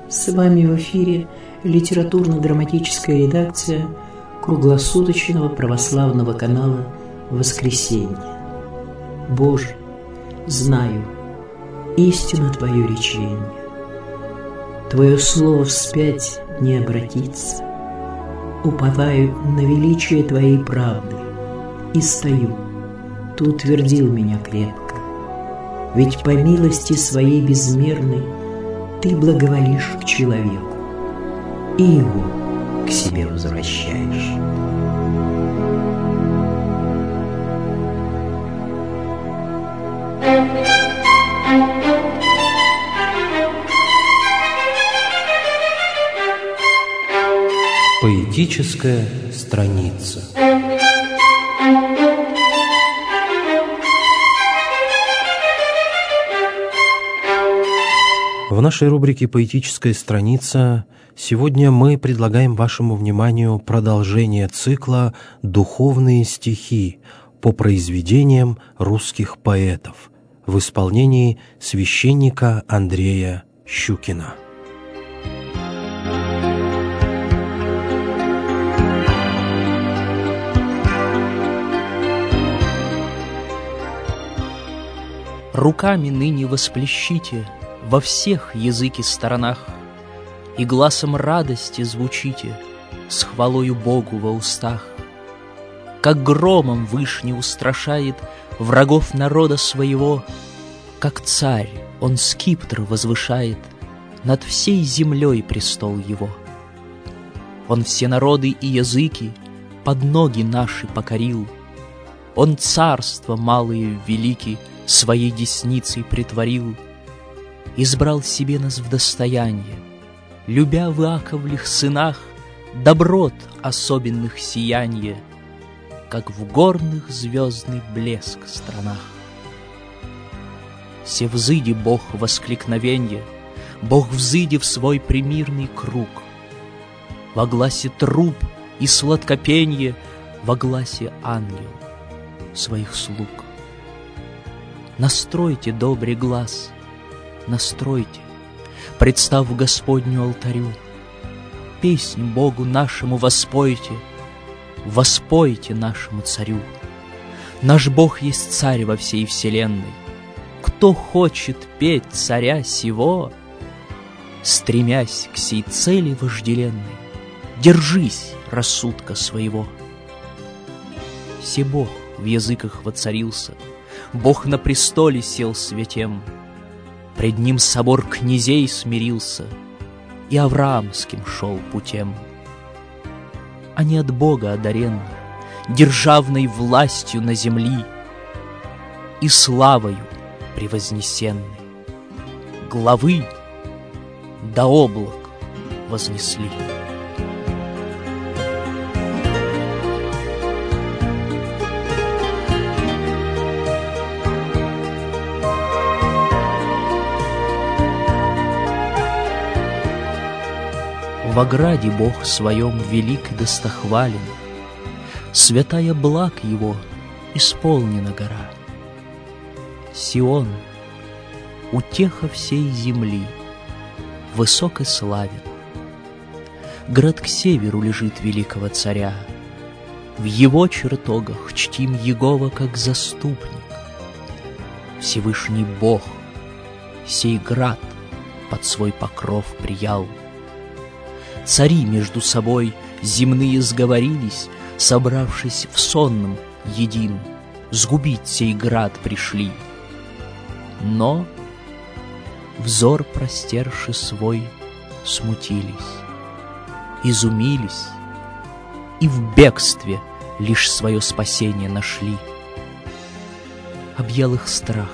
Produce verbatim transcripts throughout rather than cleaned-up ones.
С вами в эфире литературно-драматическая редакция круглосуточного православного канала «Воскресенье». Боже, знаю, истинно Твое речение. Твое слово вспять не обратится. Уповаю на величие Твоей правды и стою. Ты утвердил меня крепко. Ведь по милости Своей безмерной Ты благоволишь к человеку и его к себе возвращаешь. Поэтическая страница. В нашей рубрике «Поэтическая страница» сегодня мы предлагаем вашему вниманию продолжение цикла «Духовные стихи» по произведениям русских поэтов в исполнении священника Андрея Щукина. Руками ныне восплещите во всех языки сторонах, и гласом радости звучите с хвалою Богу во устах. Как громом Вышний устрашает врагов народа своего, как царь он скипетр возвышает над всей землей престол его. Он все народы и языки под ноги наши покорил, он царства малые велики своей десницей притворил, избрал себе нас в достояние, любя в Иаковлих сынах доброт особенных сияние, как в горных звездный блеск странах. Се взыди Бог воскликновенье, Бог взыди в свой примирный круг, во гласе труб и сладкопенье, во гласе ангел своих слуг. Настройте добрый глаз, настройте, представ Господню алтарю, песнь Богу нашему воспойте, воспойте нашему царю. Наш Бог есть царь во всей вселенной. Кто хочет петь царя сего, стремясь к сей цели вожделенной, держись рассудка своего. Се Бог в языках воцарился, Бог на престоле сел святем, пред Ним собор князей смирился и Авраамским шел путем. Они от Бога одаренны державной властью на земли и славою превознесенны, главы до облак вознесли. В ограде Бог своем велик и достохвален, святая благ Его исполнена гора. Сион, утеха всей земли, высок и славен. Град к северу лежит великого царя, в его чертогах чтим Егова как заступник. Всевышний Бог сей град под свой покров приял. Цари между собой земные сговорились, собравшись в сонном един, сгубить сей град пришли. Но, взор простерши свой, смутились, изумились и в бегстве лишь свое спасение нашли. Объял их страх,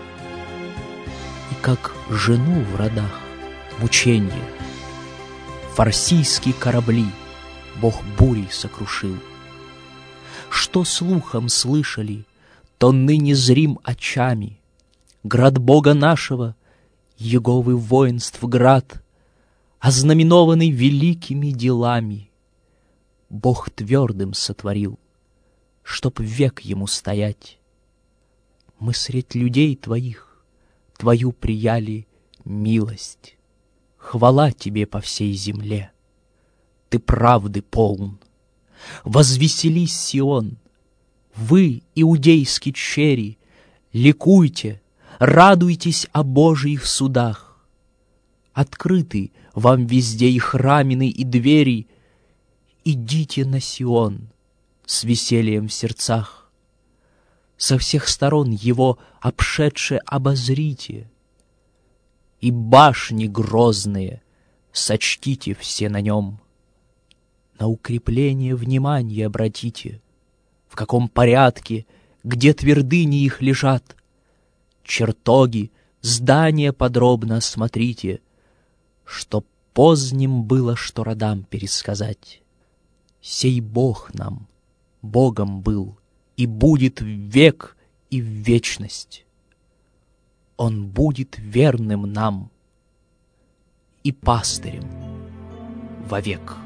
и как жену в родах мученье, фарсийские корабли Бог бурей сокрушил. Что слухом слышали, то ныне зрим очами. Град Бога нашего, Еговы воинств град, ознаменованный великими делами, Бог твердым сотворил, чтоб век ему стоять. Мы средь людей твоих Твою прияли милость, хвала тебе по всей земле. Ты правды полн. Возвеселись, Сион, вы, иудейский черри, ликуйте, радуйтесь о Божьих судах. Открыты вам везде и храмины, и двери. Идите на Сион с весельем в сердцах. Со всех сторон его обшедше обозрите, и башни грозные сочтите все на нем. На укрепление внимания обратите, в каком порядке, где твердыни их лежат. Чертоги, здания подробно осмотрите, чтоб поздним было, что родам пересказать. Сей Бог нам, Богом был, и будет в век и в вечность. Он будет верным нам и пастырем вовек.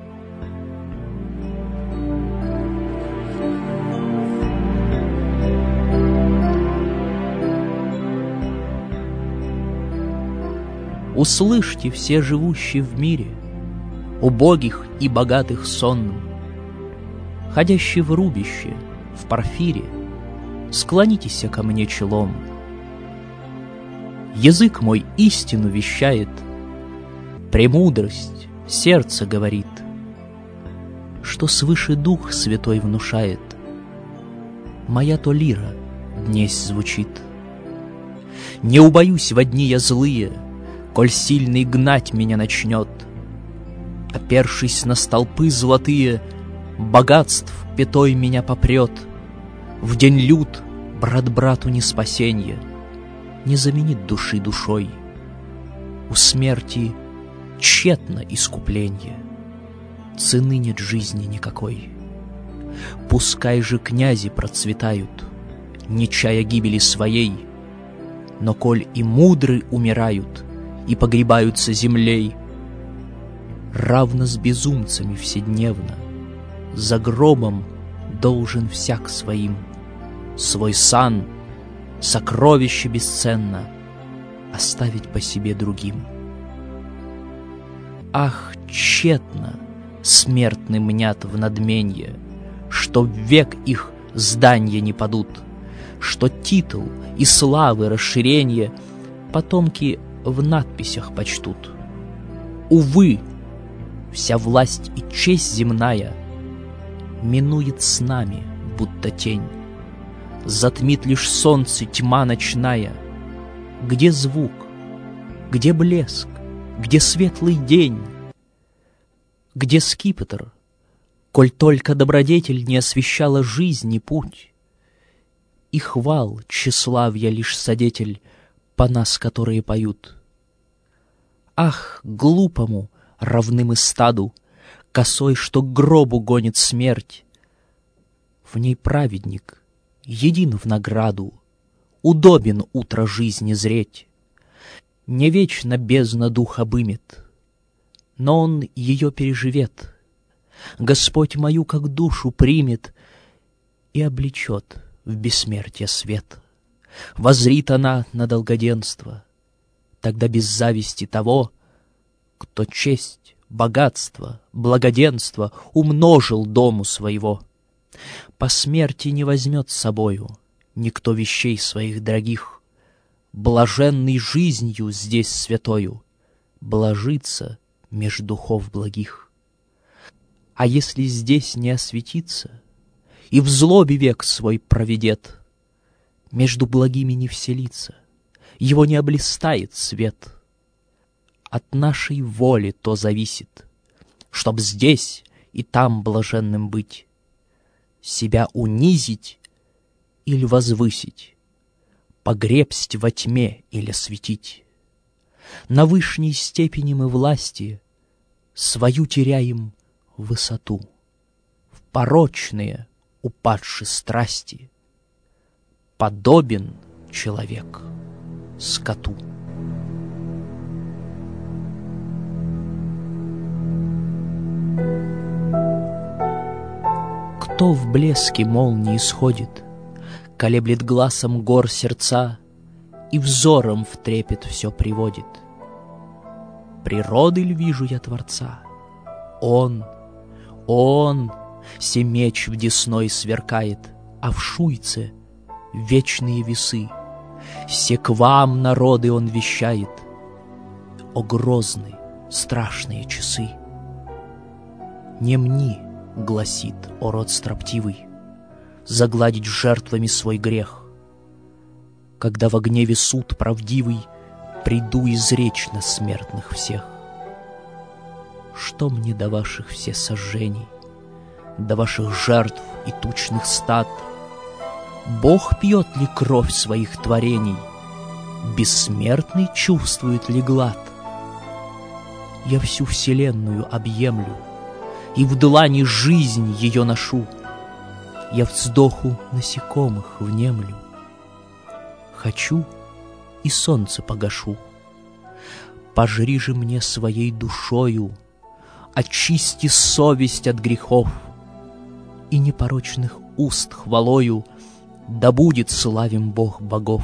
Услышьте все живущие в мире, убогих и богатых сонным, ходящие в рубище, в порфире, склонитесь ко мне челом. Язык мой истину вещает, премудрость сердце говорит, что свыше Дух Святой внушает. Моя то лира днесь звучит. Не убоюсь во дни я злые, коль сильный гнать меня начнет. Опершись на столпы золотые, богатств пятой меня попрет. В день лют брат брату не спасенье, не заменит души душой. У смерти тщетно искупление, цены нет жизни никакой. Пускай же князи процветают, не чая гибели своей, но коль и мудры умирают и погребаются землей, равно с безумцами вседневно за гробом должен всяк своим свой сан, сокровище бесценно, оставить по себе другим. Ах, тщетно смертны мнят в надменье, что в век их здания не падут, что титул и славы расширенье потомки в надписях почтут. Увы, вся власть и честь земная минует с нами, будто тень. Затмит лишь солнце тьма ночная. Где звук? Где блеск? Где светлый день? Где скипетр, коль только добродетель не освещала жизни путь? И хвал, тщеславья лишь содетель по нас, которые поют. Ах, глупому, равным и стаду, косой, что к гробу гонит смерть. В ней праведник, един в награду, удобен утро жизни зреть. Не вечно бездна дух обымет, но он ее переживет. Господь мою как душу примет и облечет в бессмертие свет. Возрит она на долгоденство, тогда без зависти того, кто честь, богатство, благоденство умножил дому своего. По смерти не возьмет с собою никто вещей своих дорогих. Блаженный жизнью здесь святою блажится меж духов благих. А если здесь не осветится и в злобе век свой проведет, между благими не вселится, его не облистает свет. От нашей воли то зависит, чтоб здесь и там блаженным быть, себя унизить или возвысить, погребсть во тьме или светить. На вышней степени мы власти свою теряем высоту, в порочные упадшие страсти подобен человек скоту. Кто в блеске молнии сходит, колеблет глазом гор сердца и взором в трепет все приводит. природы ль вижу я Творца? Он, Он, се меч в десной сверкает, а в шуйце вечные весы. Се к вам, народы, Он вещает, о грозные, страшные часы. Не мни, гласит, о род строптивый, загладить жертвами свой грех, когда во гневе суд правдивый приду изречь на смертных всех. Что мне до ваших все сожжений, до ваших жертв и тучных стад? Бог пьет ли кровь своих творений? Бессмертный чувствует ли глад? Я всю вселенную объемлю, и в длани жизнь ее ношу. Я вздоху насекомых внемлю. Хочу и солнце погашу. Пожри же мне своей душою, очисти совесть от грехов, и непорочных уст хвалою да будет славим Бог богов.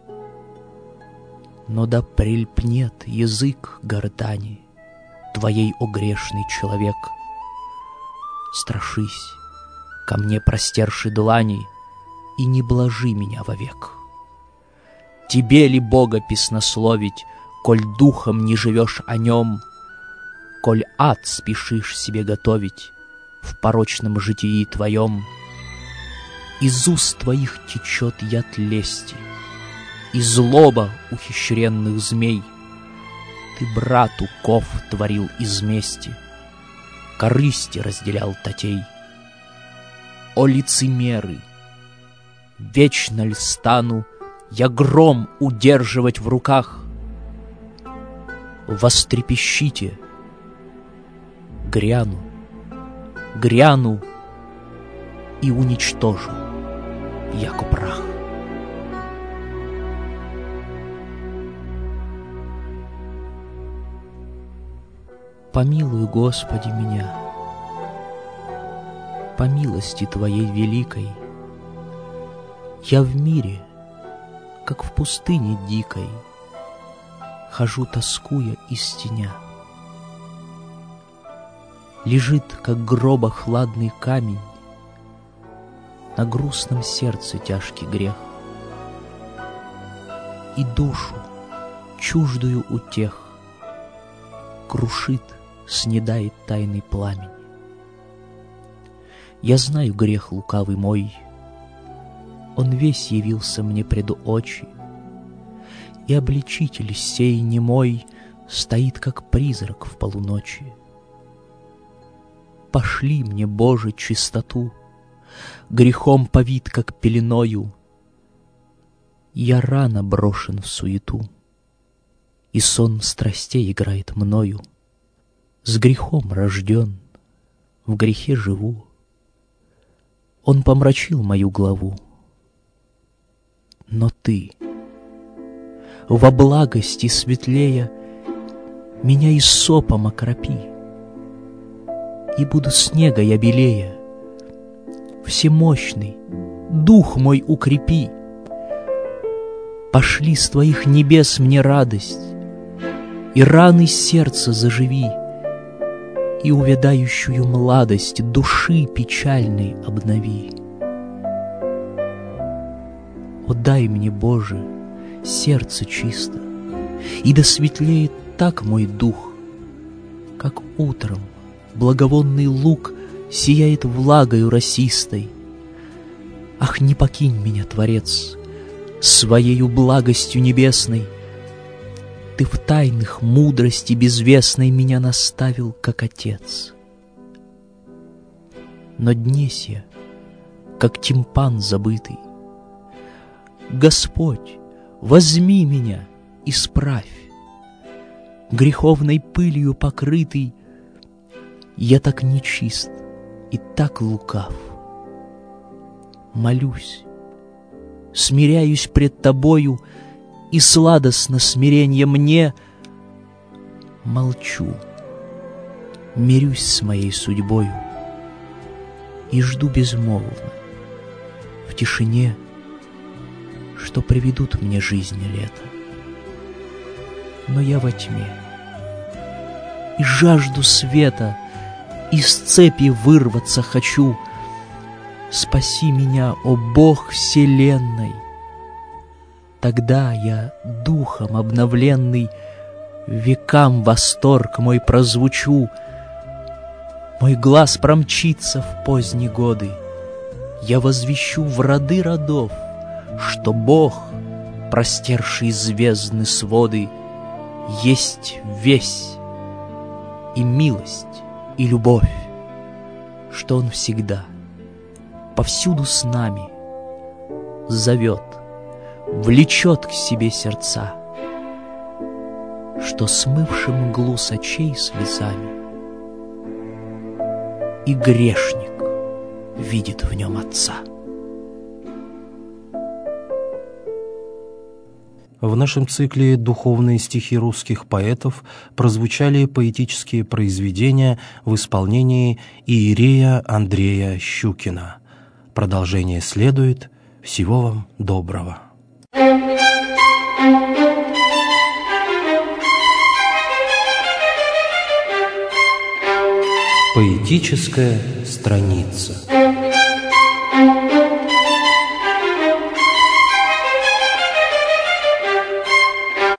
Но да прильпнет язык гортани твоей, о грешный человек. Страшись, ко мне простерши длани, и не блажи меня вовек. Тебе ли Бога песнословить, коль духом не живешь о нем, коль ад спешишь себе готовить в порочном житии твоем? Из уст твоих течет яд лести и злоба ухищренных змей. Ты брату ков творил из мести, корысти разделял татей. О лицемеры! Вечно ль стану я гром удерживать в руках? Вострепещите! Гряну, гряну и уничтожу, яко прах. Помилуй, Господи, меня, по милости Твоей великой. Я в мире, как в пустыне дикой, хожу, тоскуя и стеня. Лежит, как гроба хладный камень, на грустном сердце тяжкий грех, и душу, чуждую утех, крушит, снедает тайный пламень. Я знаю грех лукавый мой, он весь явился мне пред очи, и обличитель сей немой стоит, как призрак в полуночи. Пошли мне, Боже, чистоту, грехом повит, как пеленою. Я рано брошен в суету, и сон страстей играет мною. С грехом рожден, в грехе живу. Он помрачил мою главу. Но Ты, во благости светлея, меня иссопом окропи, и буду снега я белее. Всемощный, дух мой укрепи. Пошли с Твоих небес мне радость, и раны сердца заживи, и увядающую младость души печальной обнови. О, дай мне, Боже, сердце чисто, и да светлеет так мой дух, как утром благовонный луг сияет влагою росистой. Ах, не покинь меня, Творец, своею благостью небесной. Ты в тайнах мудрости безвестной меня наставил, как отец. Но днесь я, как тимпан забытый. Господь, возьми меня, исправь. Греховной пылью покрытый, я так нечист и так лукав. Молюсь, смиряюсь пред Тобою, и сладостно смиренье мне. Молчу, мирюсь с моей судьбою и жду безмолвно в тишине, что приведут мне жизни лето. Но я во тьме, и жажду света, из цепи вырваться хочу. Спаси меня, о Бог вселенной! Тогда я, духом обновленный, векам восторг мой прозвучу. Мой глаз промчится в поздние годы, я возвещу в роды родов, что Бог, простерший звездны своды, есть весь, и милость, и любовь, что Он всегда, повсюду с нами, зовет, влечет к себе сердца, что смывшим мглу с очей слезами и грешник видит в нем Отца. В нашем цикле «Духовные стихи русских поэтов» прозвучали поэтические произведения в исполнении иерея Андрея Щукина. Продолжение следует. Всего вам доброго. Поэтическая страница.